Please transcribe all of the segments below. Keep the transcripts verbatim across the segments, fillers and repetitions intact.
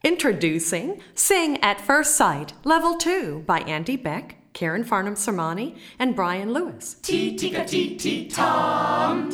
Introducing Sing at First Sight, Level two by Andy Beck, Karen Farnham-Sermani, and Brian Lewis. Tea-tika-tea-tea-tom,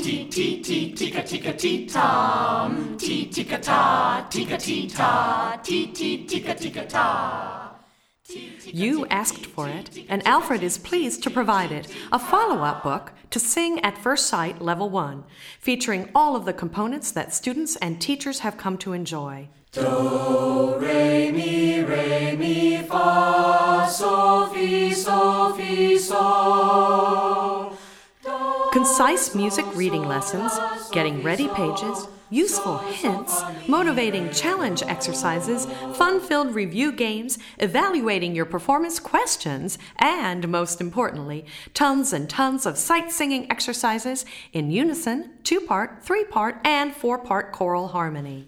tea-tea-tea-tika-tika-tea-tom, tea-tika-ta, tika-tea-ta, tea-tea-tika-tika-ta. You asked for it, and Alfred is pleased to provide it, a follow-up book to Sing at First Sight Level one, featuring all of the components that students and teachers have come to enjoy. Do, re, mi, re, mi, fa, sol, fi, sol, fi, sol. Do, Concise music reading lessons, getting ready pages, useful hints, motivating challenge exercises, fun-filled review games, evaluating your performance questions, and, most importantly, tons and tons of sight singing exercises in unison, two-part, three-part, and four-part choral harmony.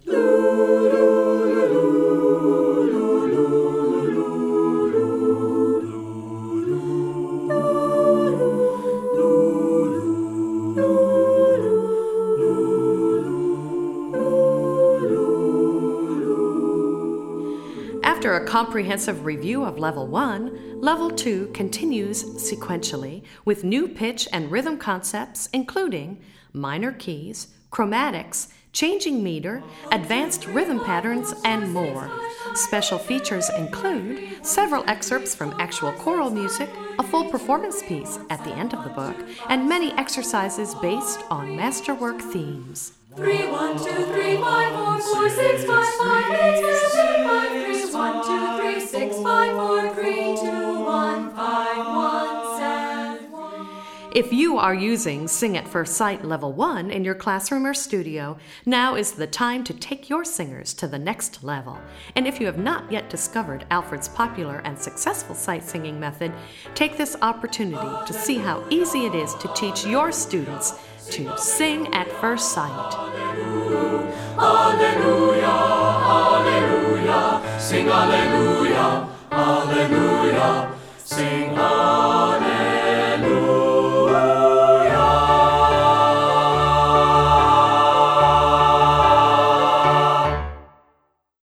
After a comprehensive review of Level one, Level two continues sequentially with new pitch and rhythm concepts including minor keys, chromatics, changing meter, advanced rhythm patterns, and more. Special features include several excerpts from actual choral music, a full performance piece at the end of the book, and many exercises based on masterwork themes. Three, one, two, three, five, four, four, six, five, five, eight, seven, five, three, one, two, three, six, five, four, three, two, one, five, one, seven, one. If you are using Sing at First Sight Level one in your classroom or studio, now is the time to take your singers to the next level. And if you have not yet discovered Alfred's popular and successful sight singing method, take this opportunity to see how easy it is to teach your students to sing at first sight. Alleluia, alleluia, sing alleluia.